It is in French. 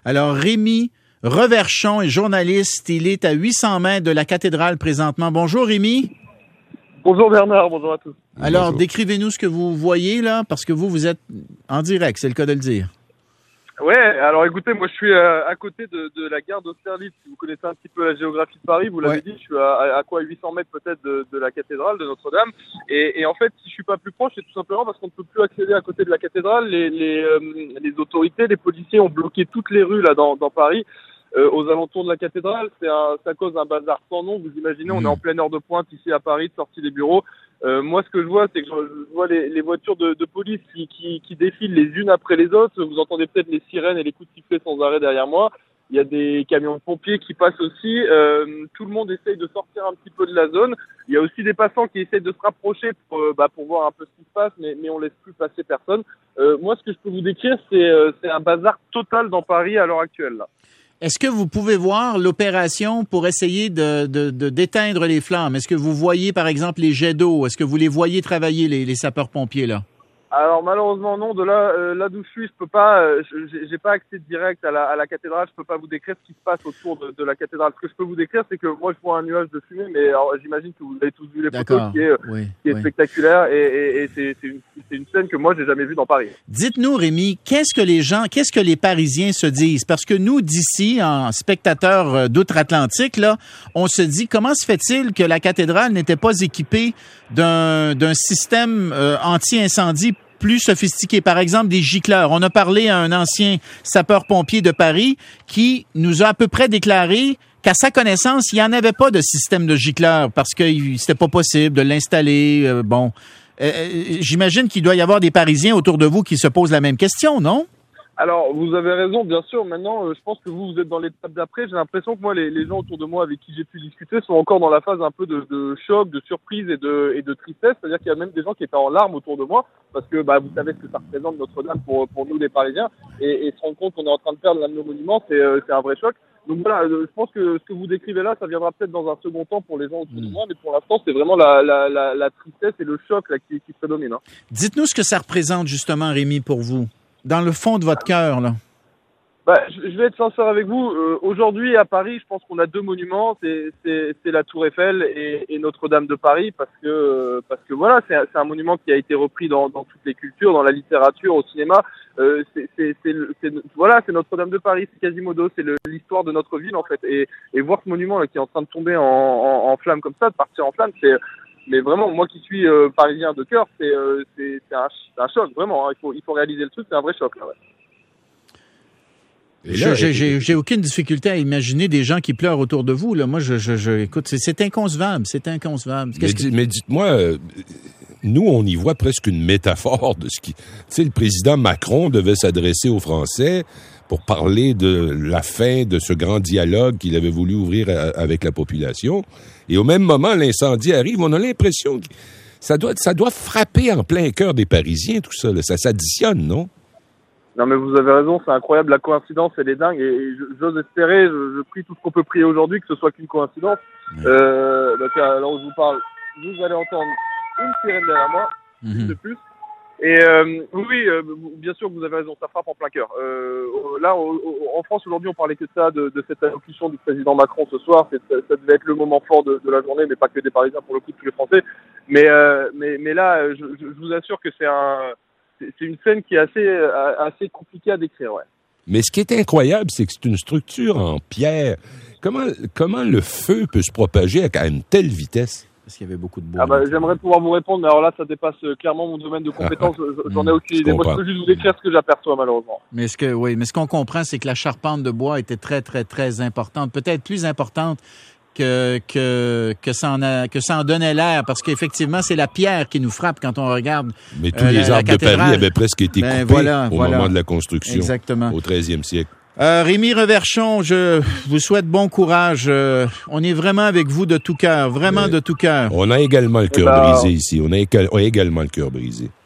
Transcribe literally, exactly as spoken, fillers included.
Alors, Rémi Reverchon est journaliste. Il est à huit cents mètres de la cathédrale présentement. Bonjour, Rémi. Bonjour Bernard, bonjour à tous. Alors, Bonjour. Décrivez-nous ce que vous voyez là, parce que vous, vous êtes en direct, c'est le cas de le dire. Ouais, alors écoutez, moi je suis euh, à côté de, de la gare d'Austerlitz. Si vous connaissez un petit peu la géographie de Paris, vous l'avez Ouais. dit, je suis à, à quoi huit cents mètres peut-être de, de la cathédrale de Notre-Dame. Et, et en fait, si je suis pas plus proche, c'est tout simplement parce qu'on ne peut plus accéder à côté de la cathédrale. Les, les, euh, les autorités, les policiers ont bloqué toutes les rues là dans, dans Paris. Euh, aux alentours de la cathédrale, c'est un, ça cause un bazar sans nom. Vous imaginez, on est en pleine heure de pointe ici à Paris, de sortie des bureaux. Euh, moi, ce que je vois, c'est que je, je vois les, les voitures de, de police qui, qui, qui défilent les unes après les autres. Vous entendez peut-être les sirènes et les coups de sifflet sans arrêt derrière moi. Il y a des camions de pompiers qui passent aussi. Euh, tout le monde essaye de sortir un petit peu de la zone. Il y a aussi des passants qui essayent de se rapprocher pour, euh, bah, pour voir un peu ce qui se passe, mais, mais on laisse plus passer personne. Euh, moi, ce que je peux vous décrire, c'est, euh, c'est un bazar total dans Paris à l'heure actuelle, là. Est-ce que vous pouvez voir l'opération pour essayer de, de, de d'éteindre les flammes? Est-ce que vous voyez, par exemple, les jets d'eau? Est-ce que vous les voyez travailler, les, les sapeurs-pompiers, là? Alors malheureusement non, de là euh, là d'où je suis, je peux pas, euh, j'ai, j'ai pas accès direct à la, à la cathédrale, je peux pas vous décrire ce qui se passe autour de, de la cathédrale. Ce que je peux vous décrire, c'est que moi je vois un nuage de fumée, mais alors, j'imagine que vous avez tous vu les D'accord. photos, qui est, Oui, qui est oui. spectaculaire et, et, et c'est, c'est, une, c'est une scène que moi j'ai jamais vue dans Paris. Dites-nous, Rémi, qu'est-ce que les gens, qu'est-ce que les Parisiens se disent? Parce que nous, d'ici, en spectateurs d'outre-Atlantique, là, on se dit, comment se fait-il que la cathédrale n'était pas équipée d'un, d'un système euh, anti-incendie plus sophistiqué, par exemple des gicleurs? On a parlé à un ancien sapeur-pompier de Paris qui nous a à peu près déclaré qu'à sa connaissance, il n'y en avait pas de système de gicleurs parce que c'était pas possible de l'installer. Euh, bon, euh, j'imagine qu'il doit y avoir des Parisiens autour de vous qui se posent la même question, non? Alors, vous avez raison, bien sûr. Maintenant, euh, je pense que vous, vous êtes dans l'étape d'après. J'ai l'impression que moi, les, les gens autour de moi avec qui j'ai pu discuter sont encore dans la phase un peu de, de choc, de surprise et de, et de tristesse. C'est-à-dire qu'il y a même des gens qui étaient en larmes autour de moi parce que, bah, vous savez ce que ça représente Notre-Dame pour, pour nous, les Parisiens. Et, et se rendre compte qu'on est en train de perdre l'un de nos monuments, c'est, euh, c'est un vrai choc. Donc voilà, euh, je pense que ce que vous décrivez là, ça viendra peut-être dans un second temps pour les gens autour de moi, mais pour l'instant, c'est vraiment la, la, la, la tristesse et le choc là qui, qui prédomine. Hein. Dites-nous ce que ça représente justement, Rémi, pour vous, dans le fond de votre cœur, là. Bah, je, je vais être sincère avec vous. Euh, aujourd'hui, à Paris, je pense qu'on a deux monuments. C'est, c'est, c'est la Tour Eiffel et, et Notre-Dame de Paris, parce que, euh, parce que voilà, c'est, c'est un monument qui a été repris dans, dans toutes les cultures, dans la littérature, au cinéma. Euh, c'est, c'est, c'est, c'est, voilà, c'est Notre-Dame de Paris, c'est Quasimodo, c'est le, l'histoire de notre ville en fait. Et, et voir ce monument là qui est en train de tomber en, en, en flammes comme ça, de partir en flammes, c'est, mais vraiment, moi qui suis euh, parisien de cœur, c'est, euh, c'est, c'est, un, c'est un choc, vraiment. Hein. Il faut, il faut réaliser le truc, c'est un vrai choc là. Ouais. Là, j'ai, j'ai, j'ai aucune difficulté à imaginer des gens qui pleurent autour de vous. Là. Moi, je, je, je écoute, c'est, c'est inconcevable, c'est inconcevable. Mais, que... mais dites-moi, euh, nous, on y voit presque une métaphore de ce qui... Tu sais, le président Macron devait s'adresser aux Français pour parler de la fin de ce grand dialogue qu'il avait voulu ouvrir à, avec la population. Et au même moment, l'incendie arrive. On a l'impression que ça doit, ça doit frapper en plein cœur des Parisiens, tout ça. Là. Ça s'additionne, non? Non mais vous avez raison, c'est incroyable, la coïncidence elle est dingue et, et j'ose espérer, je, je prie tout ce qu'on peut prier aujourd'hui que ce soit qu'une coïncidence. Mmh. Euh, donc alors je vous parle, vous allez entendre une sirène derrière moi, mmh. une de plus. Et euh, oui, euh, bien sûr que vous avez raison, ça frappe en plein cœur. Euh, là, au, au, en France aujourd'hui, on parlait que de ça, de, de cette allocution du président Macron ce soir. C'est, ça, ça devait être le moment fort de, de la journée, mais pas que des Parisiens, pour le coup, de tous les Français. Mais euh, mais mais là, je, je vous assure que c'est un c'est une scène qui est assez, assez compliquée à décrire, ouais. Mais ce qui est incroyable, c'est que c'est une structure en pierre. Comment, comment le feu peut se propager à une telle vitesse? Parce qu'il y avait beaucoup de bois. Ah bah, j'aimerais pouvoir vous répondre, mais alors là, ça dépasse clairement mon domaine de compétence. J'en ai aucune idée. Moi, je peux juste vous décrire ce que j'aperçois, malheureusement. Mais ce que, oui, mais ce qu'on comprend, c'est que la charpente de bois était très, très, très importante. Peut-être plus importante que que que ça en a, que ça en donnait l'air, parce qu'effectivement c'est la pierre qui nous frappe quand on regarde. Mais tous euh, les la, arbres la de Paris avaient presque été ben, coupés voilà, au voilà. moment de la construction. Exactement. Au treizième siècle. Euh, Rémi Reverchon, je vous souhaite bon courage. Euh, on est vraiment avec vous de tout cœur, vraiment Mais de tout cœur. On a également le cœur ben, brisé ici. On a, éga- on a également le cœur brisé.